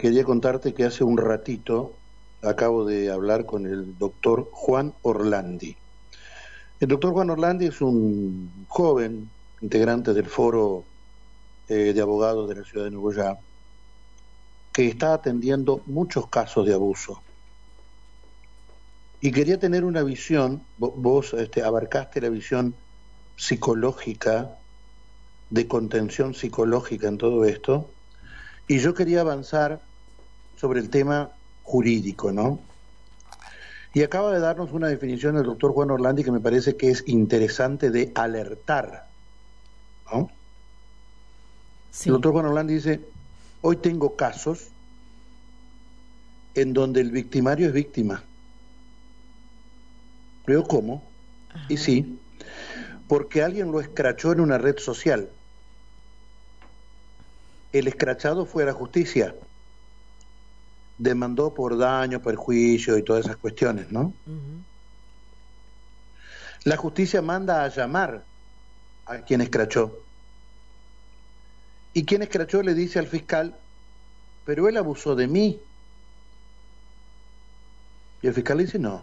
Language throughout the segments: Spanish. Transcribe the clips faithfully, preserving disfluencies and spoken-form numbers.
quería contarte que hace un ratito acabo de hablar con el doctor Juan Orlandi. El doctor Juan Orlandi es un joven integrante del foro eh, de abogados de la ciudad de Nueva que está atendiendo muchos casos de abuso. Y quería tener una visión, vos, vos este, abarcaste la visión psicológica, de contención psicológica en todo esto, y yo quería avanzar sobre el tema jurídico, ¿no? Y acaba de darnos una definición el doctor Juan Orlandi que me parece que es interesante de alertar, ¿no? Sí. El doctor Juan Orlandi dice, hoy tengo casos en donde el victimario es víctima. ¿Veo cómo? Ajá. Y sí, porque alguien lo escrachó en una red social. El escrachado fue a la justicia, demandó por daño, perjuicio y todas esas cuestiones, ¿no? Uh-huh. La justicia manda a llamar a quien escrachó. Y quien escrachó le dice al fiscal, pero él abusó de mí. Y el fiscal le dice, no.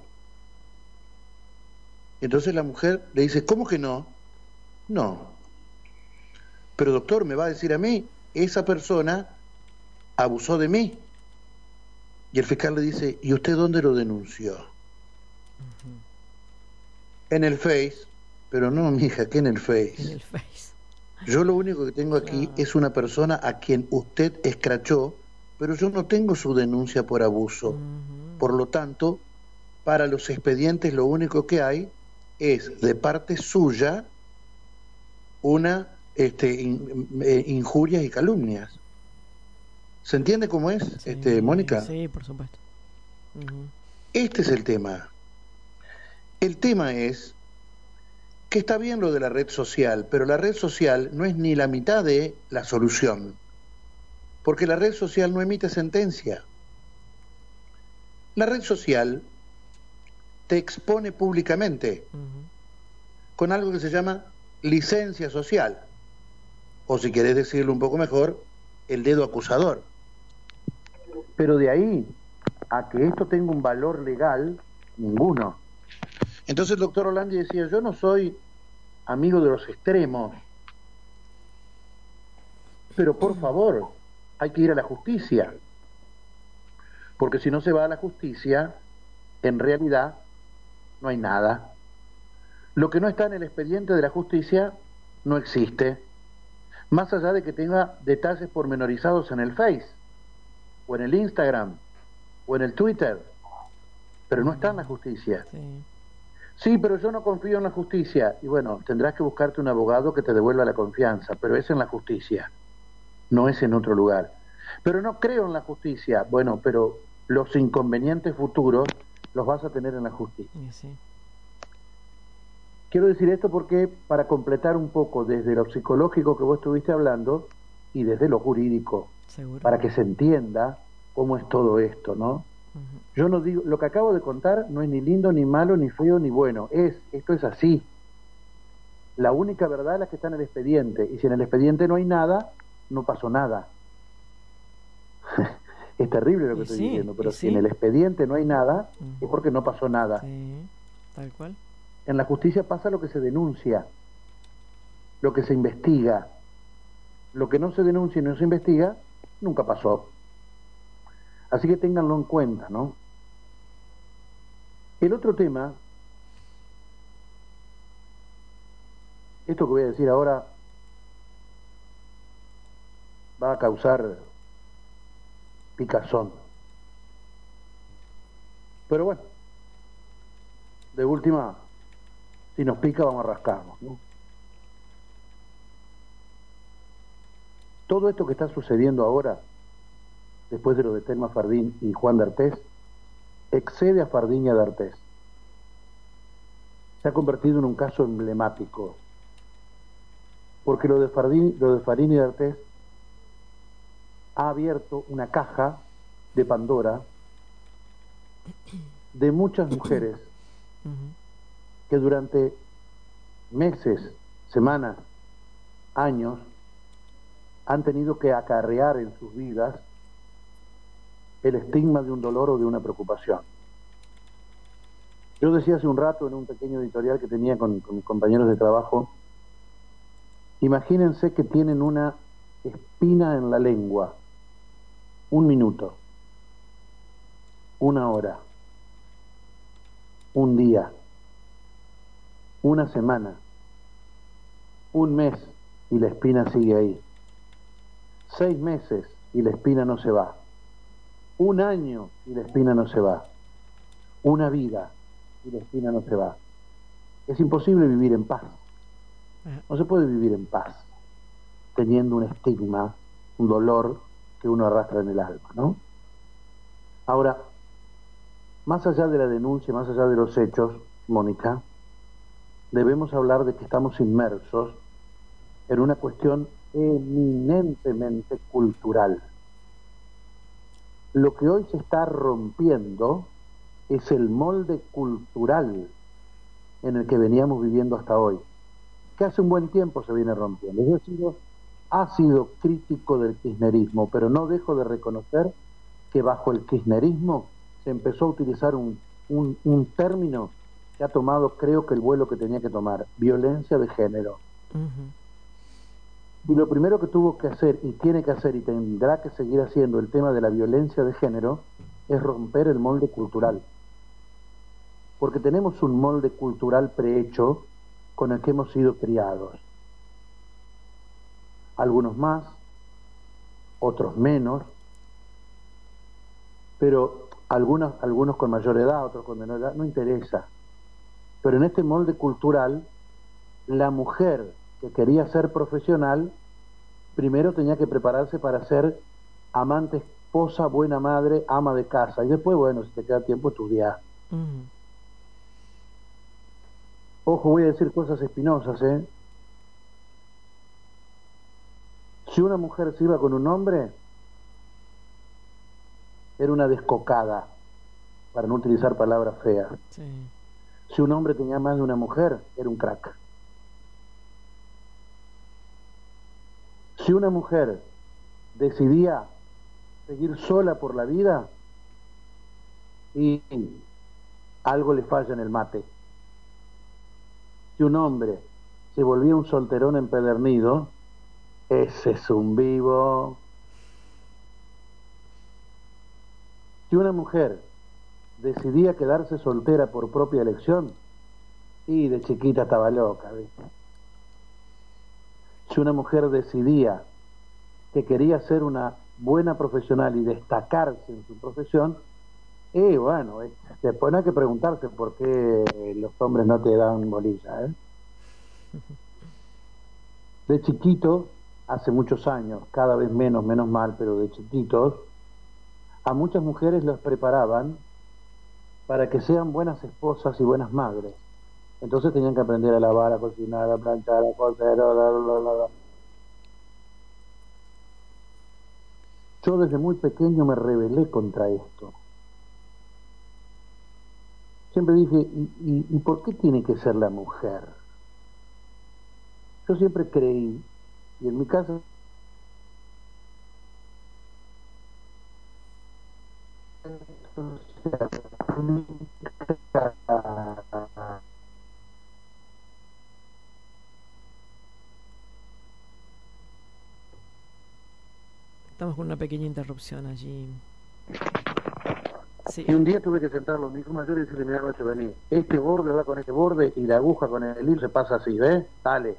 Entonces la mujer le dice, ¿cómo que no? No. Pero doctor, me va a decir a mí, esa persona abusó de mí. Y el fiscal le dice, ¿y usted dónde lo denunció? Uh-huh. En el Face. Pero no, mija, ¿qué en el Face? En el Face. Yo lo único que tengo aquí ah. es una persona a quien usted escrachó, pero yo no tengo su denuncia por abuso. Uh-huh. Por lo tanto, para los expedientes lo único que hay es de parte suya una este, in, eh, injurias y calumnias. ¿Se entiende cómo es, sí, este, Mónica? Sí, por supuesto. Uh-huh. Este es el tema. El tema es que está bien lo de la red social, pero la red social no es ni la mitad de la solución, porque la red social no emite sentencia. La red social te expone públicamente uh-huh. con algo que se llama licencia social, o si querés decirlo un poco mejor, el dedo acusador. Pero de ahí a que esto tenga un valor legal, ninguno. Entonces el doctor Orlandi decía, yo no soy amigo de los extremos, pero por favor, hay que ir a la justicia, porque si no se va a la justicia, en realidad no hay nada. Lo que no está en el expediente de la justicia no existe, más allá de que tenga detalles pormenorizados en el Face, o en el Instagram, o en el Twitter, pero no está en la justicia. Sí. Sí, pero yo no confío en la justicia. Y bueno, tendrás que buscarte un abogado que te devuelva la confianza, pero es en la justicia, no es en otro lugar. Pero no creo en la justicia. Bueno, pero los inconvenientes futuros los vas a tener en la justicia. Sí. Quiero decir esto porque para completar un poco desde lo psicológico que vos estuviste hablando y desde lo jurídico, ¿seguro? Para que se entienda cómo es todo esto, ¿no? Uh-huh. Yo no digo, lo que acabo de contar no es ni lindo, ni malo, ni feo, ni bueno. Es, esto es así. La única verdad es la que está en el expediente. Y si en el expediente no hay nada, no pasó nada. Es terrible lo que y estoy sí, diciendo, pero si sí. en el expediente no hay nada, uh-huh. es porque no pasó nada. Sí, tal cual. En la justicia pasa lo que se denuncia, lo que se investiga. Lo que no se denuncia y no se investiga, nunca pasó. Así que ténganlo en cuenta, ¿no? El otro tema, esto que voy a decir ahora va a causar picazón. Pero bueno, de última, si nos pica vamos a rascarnos, ¿no? Todo esto que está sucediendo ahora, después de lo de Telma Fardín y Juan D'Artés, excede a Fardín y a D'Artés. Se ha convertido en un caso emblemático, porque lo de Fardín, lo de Fardín y D'Artés ha abierto una caja de Pandora de muchas mujeres que durante meses, semanas, años han tenido que acarrear en sus vidas el estigma de un dolor o de una preocupación. Yo decía hace un rato en un pequeño editorial que tenía con, con mis compañeros de trabajo, imagínense que tienen una espina en la lengua, un minuto, una hora, un día, una semana, un mes y la espina sigue ahí, seis meses y la espina no se va, un año y la espina no se va, una vida y la espina no se va. Es imposible vivir en paz. No se puede vivir en paz teniendo un estigma, un dolor que uno arrastra en el alma, ¿no? Ahora, más allá de la denuncia, más allá de los hechos, Mónica, debemos hablar de que estamos inmersos en una cuestión eminentemente cultural. Lo que hoy se está rompiendo es el molde cultural en el que veníamos viviendo hasta hoy, que hace un buen tiempo se viene rompiendo. Yo he sido, ha sido crítico del kirchnerismo, pero no dejo de reconocer que bajo el kirchnerismo se empezó a utilizar un, un, un término que ha tomado, creo que el vuelo que tenía que tomar, violencia de género. Uh-huh. Y lo primero que tuvo que hacer, y tiene que hacer, y tendrá que seguir haciendo el tema de la violencia de género, es romper el molde cultural. Porque tenemos un molde cultural prehecho con el que hemos sido criados. Algunos más, otros menos, pero algunos, algunos con mayor edad, otros con menor edad, no interesa. Pero en este molde cultural, la mujer que quería ser profesional, primero tenía que prepararse para ser amante, esposa, buena madre, ama de casa, y después, bueno, si te queda tiempo, estudiar. Uh-huh. Ojo, voy a decir cosas espinosas, ¿eh? Si una mujer se iba con un hombre, era una descocada, para no utilizar palabras feas. Sí. Si un hombre tenía más de una mujer, era un crack. Si una mujer decidía seguir sola por la vida, y algo le falla en el mate. Si un hombre se volvía un solterón empedernido, ese es un vivo. Si una mujer decidía quedarse soltera por propia elección, y de chiquita estaba loca, ¿viste? Si una mujer decidía que quería ser una buena profesional y destacarse en su profesión, y bueno, después no hay que preguntarse por qué los hombres no te dan bolilla, ¿eh? De chiquito, hace muchos años, cada vez menos, menos mal, pero de chiquitos, a muchas mujeres los preparaban para que sean buenas esposas y buenas madres. Entonces tenían que aprender a lavar, a cocinar, a planchar, a coser, bla, bla, bla, bla. Yo desde muy pequeño me rebelé contra esto. Siempre dije, ¿y, y, ¿y por qué tiene que ser la mujer? Yo siempre creí, y en mi casa estamos con una pequeña interrupción allí. Sí. Y un día tuve que sentarlo a mi hijo mayor y decirle, mira, no te vení, este borde va con este borde y la aguja con el hilo se pasa así, ¿ves? Dale.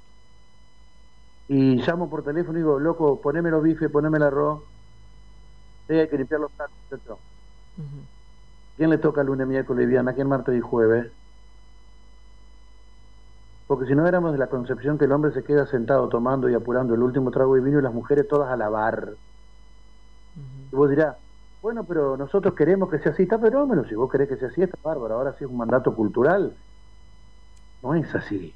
Y llamo por teléfono y digo, loco, poneme los bifes, poneme el arroz, sí, hay que limpiar los platos, etcétera. Uh-huh. ¿Quién le toca lunes, miércoles y viernes? ¿A quién martes y jueves? Porque si no éramos de la concepción que el hombre se queda sentado tomando y apurando el último trago de vino y las mujeres todas a lavar. Uh-huh. Y vos dirás, bueno, pero nosotros queremos que sea así, está fenómeno, si vos querés que sea así, está bárbaro, ahora sí es un mandato cultural. No es así.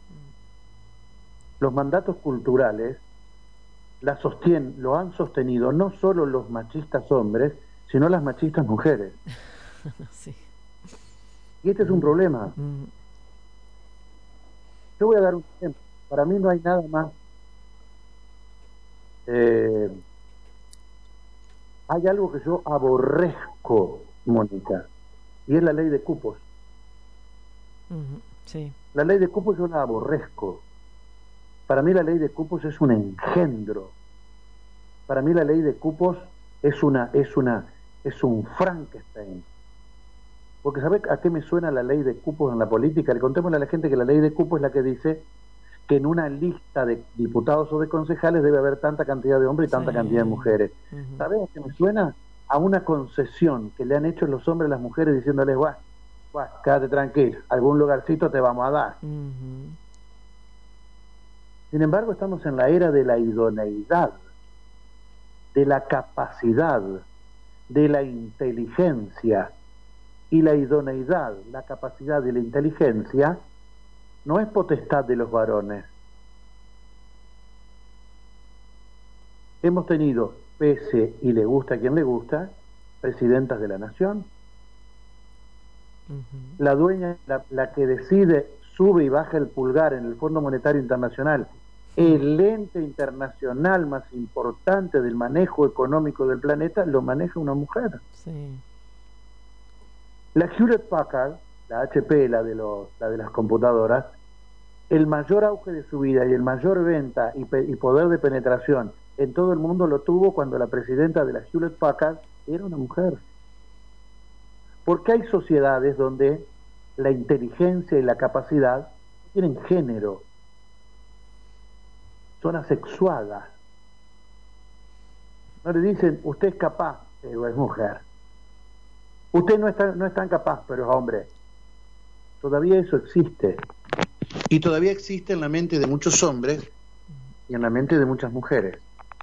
Los mandatos culturales la sostienen, lo han sostenido no solo los machistas hombres, sino las machistas mujeres. Sí. Y este es un problema. Uh-huh. Yo voy a dar un ejemplo. Para mí no hay nada más eh, hay algo que yo aborrezco, Mónica, y es la ley de cupos. Uh-huh. Sí. La ley de cupos yo la aborrezco. Para mí la ley de cupos es un engendro. Para mí la ley de cupos es una, es una, es un Frankenstein. Porque ¿sabés a qué me suena la ley de cupos en la política? Le contémosle a la gente que la ley de cupos es la que dice que en una lista de diputados o de concejales debe haber tanta cantidad de hombres y tanta Sí. cantidad de mujeres. Uh-huh. ¿Sabés a qué me suena? A una concesión que le han hecho los hombres a las mujeres diciéndoles, guau, guau, quédate tranquilo, algún lugarcito te vamos a dar. Uh-huh. Sin embargo, estamos en la era de la idoneidad, de la capacidad, de la inteligencia. Y la idoneidad, la capacidad y la inteligencia no es potestad de los varones. Hemos tenido, pese y le gusta a quien le gusta, presidentas de la nación. Uh-huh. La dueña, la, la que decide, sube y baja el pulgar en el Fondo Monetario Internacional, el ente internacional más importante del manejo económico del planeta, lo maneja una mujer. Sí. La Hewlett Packard, la H P, la de, los, la de las computadoras, el mayor auge de su vida y el mayor venta y, pe y poder de penetración en todo el mundo lo tuvo cuando la presidenta de la Hewlett Packard era una mujer. Porque hay sociedades donde la inteligencia y la capacidad tienen género, son asexuadas. No le dicen, usted es capaz, pero es mujer. Usted no es, tan, no es tan capaz, pero es hombre. Todavía eso existe. Y todavía existe en la mente de muchos hombres y en la mente de muchas mujeres.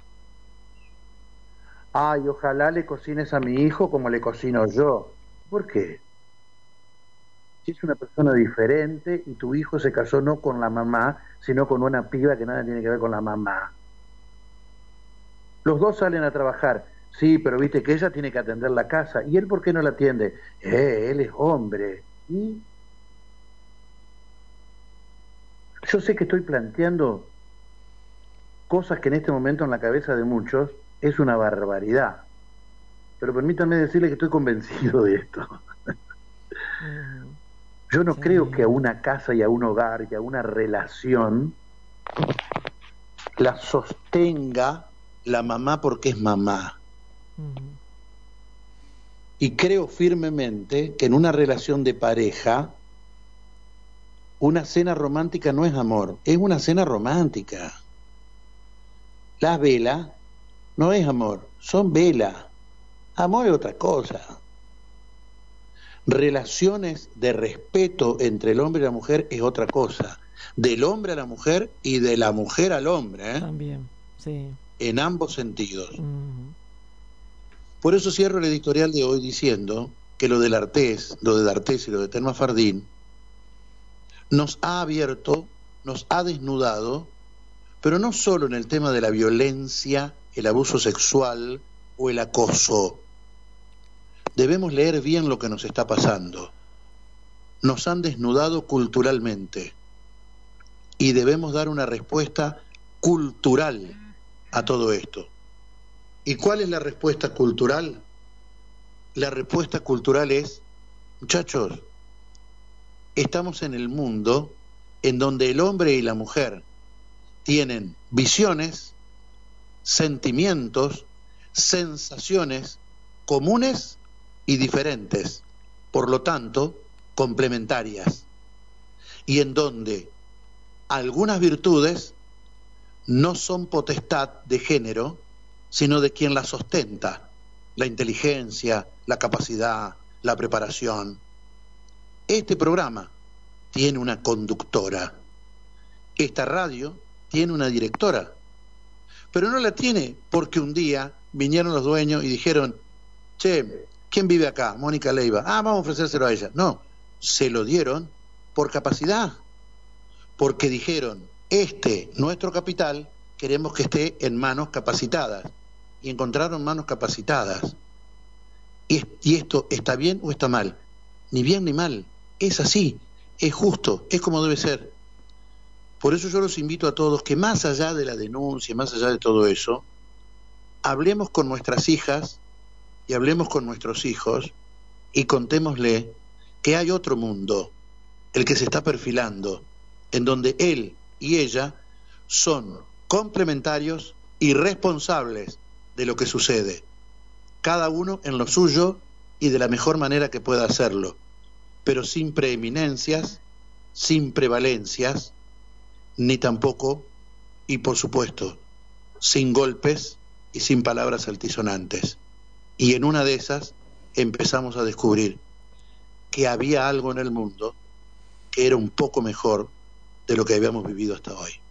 Ay, ojalá le cocines a mi hijo como le cocino yo. ¿Por qué? Si es una persona diferente y tu hijo se casó no con la mamá, sino con una piba que nada tiene que ver con la mamá. Los dos salen a trabajar. Sí, pero viste que ella tiene que atender la casa. ¿Y él por qué no la atiende? Eh, él es hombre. ¿Y? Yo sé que estoy planteando cosas que en este momento en la cabeza de muchos es una barbaridad. Pero permítanme decirle que estoy convencido de esto. Uh-huh. Yo no Sí. creo que a una casa y a un hogar y a una relación la sostenga la mamá porque es mamá. Uh-huh. Y creo firmemente que en una relación de pareja una cena romántica no es amor, es una cena romántica. Las velas no es amor, son velas. Amor es otra cosa. Relaciones de respeto entre el hombre y la mujer es otra cosa. Del hombre a la mujer y de la mujer al hombre, ¿eh? También, sí. En ambos sentidos. Uh-huh. Por eso cierro el editorial de hoy diciendo que lo del Artés, lo de D'Artés y lo de Telma Fardín nos ha abierto, nos ha desnudado, pero no solo en el tema de la violencia, el abuso sexual o el acoso. Debemos leer bien lo que nos está pasando. Nos han desnudado culturalmente y debemos dar una respuesta cultural a todo esto. ¿Y cuál es la respuesta cultural? La respuesta cultural es, muchachos, estamos en el mundo en donde el hombre y la mujer tienen visiones, sentimientos, sensaciones comunes y diferentes, por lo tanto, complementarias, y en donde algunas virtudes no son potestad de género, sino de quien las ostenta, la inteligencia, la capacidad, la preparación. Este programa tiene una conductora, esta radio tiene una directora, pero no la tiene porque un día vinieron los dueños y dijeron, che, ¿quién vive acá? Mónica Leiva. Ah, vamos a ofrecérselo a ella. No, se lo dieron por capacidad, porque dijeron, este, nuestro capital, queremos que esté en manos capacitadas. Y encontraron manos capacitadas. ¿Y, y esto está bien o está mal? Ni bien ni mal. Es así, es justo, es como debe ser. Por eso yo los invito a todos que más allá de la denuncia, más allá de todo eso, hablemos con nuestras hijas y hablemos con nuestros hijos y contémosle que hay otro mundo, el que se está perfilando, en donde él y ella son complementarios y responsables de lo que sucede, cada uno en lo suyo y de la mejor manera que pueda hacerlo, pero sin preeminencias, sin prevalencias, ni tampoco, y por supuesto, sin golpes y sin palabras altisonantes. Y en una de esas empezamos a descubrir que había algo en el mundo que era un poco mejor de lo que habíamos vivido hasta hoy.